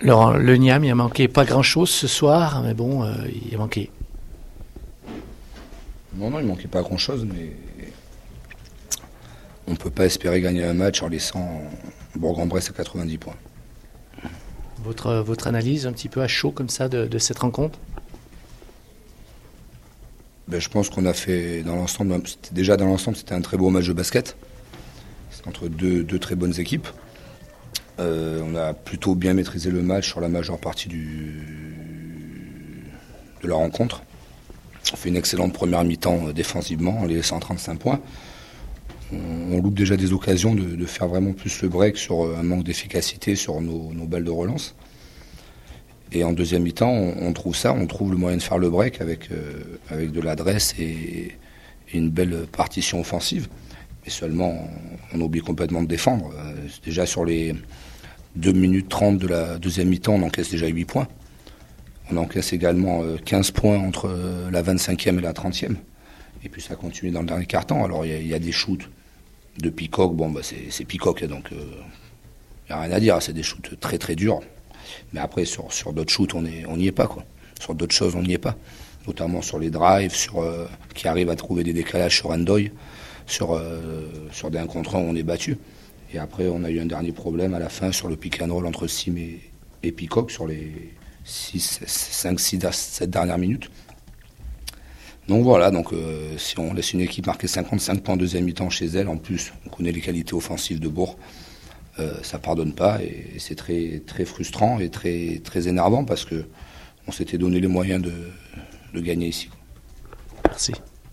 Laurent, le Niam, il a manqué pas grand-chose ce soir, mais bon, il a manqué. Non, il manquait pas grand-chose, mais on ne peut pas espérer gagner un match en laissant Bourg-en-Bresse à 90 points. Votre analyse un petit peu à chaud comme ça de cette rencontre? Je pense qu'on a fait dans l'ensemble, c'était un très beau match de basket. C'est entre deux très bonnes équipes. On a plutôt bien maîtrisé le match sur la majeure partie de la rencontre. On fait une excellente première mi-temps défensivement en les laissant 35 points. On loupe déjà des occasions de faire vraiment plus le break sur un manque d'efficacité sur nos balles de relance. Et en deuxième mi-temps, on trouve le moyen de faire le break avec de l'adresse et une belle partition offensive. Mais seulement, on oublie complètement de défendre. Déjà sur les 2 minutes 30 de la deuxième mi-temps, on encaisse déjà 8 points. On encaisse également 15 points entre la 25e et la 30e. Et puis ça continue dans le dernier quart-temps. Alors il y a des shoots de Peacock. C'est Peacock, donc il n'y a rien à dire. C'est des shoots très très durs. Mais après, sur d'autres shoots, on n'y est pas, quoi. Sur d'autres choses, on n'y est pas. Notamment sur les drives, qui arrivent à trouver des décalages sur Andoy, sur des 1 contre 1 où on est battu. Et après, on a eu un dernier problème à la fin sur le pick and roll entre Sim et Peacock sur les 5, 6, 7 dernières minutes. Donc voilà, si on laisse une équipe marquer 55 points en deuxième mi-temps chez elle, en plus, on connaît les qualités offensives de Bourg. Ça pardonne pas et c'est très très frustrant et très très énervant parce que on s'était donné les moyens de gagner ici. Merci.